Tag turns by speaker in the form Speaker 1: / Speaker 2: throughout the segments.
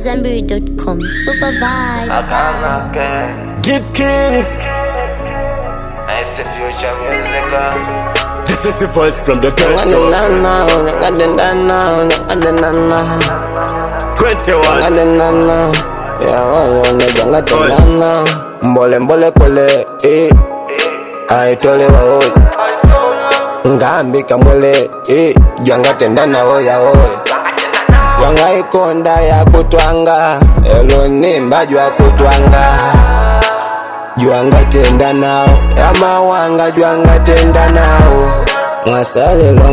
Speaker 1: AmadZanbury.com. Super vibes.
Speaker 2: Deep Kings.
Speaker 3: Nice future music.
Speaker 2: This is the voice from the ghetto.
Speaker 4: 21 mbole mbole kole aitole waoy ngambi kamwele jwanga tendana woya woya jwanga ikonda ya kutwanga elo nimba jwa kutwanga jwanga tenda nao yama wanga jwanga tenda nao masalelo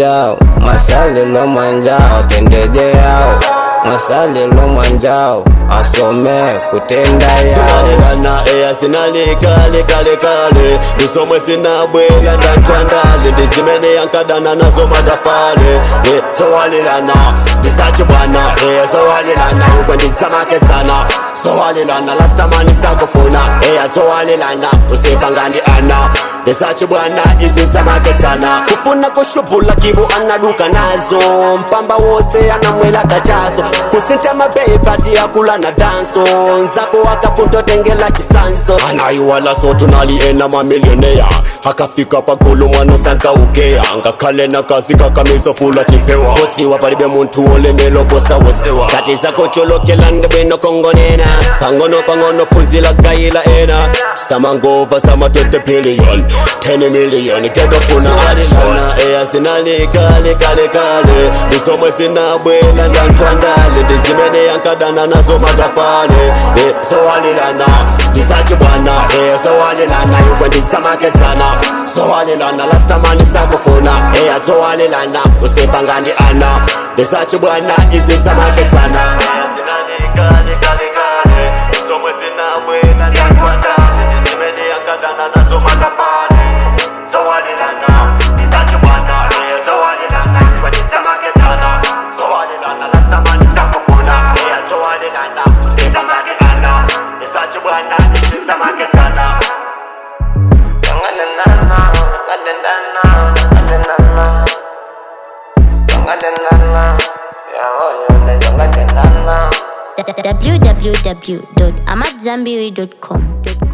Speaker 4: mwanjao tendeje yao masalelo mwanjao asome kutenda yao
Speaker 2: Soalilana eya sinali kale Nisomwe sinabwela ndantwandale Ndizimene yankadana nazo matafale Soalilana ndisachi bwana Soalilana ukwe ndizamaketsana Soalilana last time nisakufuna Soalilana usipangandi ana Ndisachi bwana izizamaketsana Kufuna kushubula kibu anaduka nazo Mpamba wose anamwela kachazo Kusinta mabeyi pati ya kula na danso Nzako wakapunto tengela chisanso Anaiwala sotu nali ena mamilionea Hakafika pakulu mwano sanka ukea Ngakale na kazi kakamiso fula chipewa Koti waparibe muntu ole melo posa wosewa Kati zako cholo kelande beno kongonena Pangono punzila gaila ena Samangova sama 20 billion 10 million kedo funa alishona Eya sinali kale Nisomwe sinabwela ndantwandale Ndizimene yankadana nazo matafale Soalilana ndisachi bwana Soalilana yukwe ndizamaketsana Soalilana last time nisakufuna Soalilana usipangandi ana Ndisachi bwana izizamaketsana Nisomwe sinabwela ndantwandale Ndizimene yankadana nazo matafale Soalilana ndisachi bwana Soalilana yukwe ndizamaketsana Soalilana last time nisakufuna Soalilana usipangandi Nisachi bwana izizamaketsana
Speaker 1: www.AmadZanbury.com.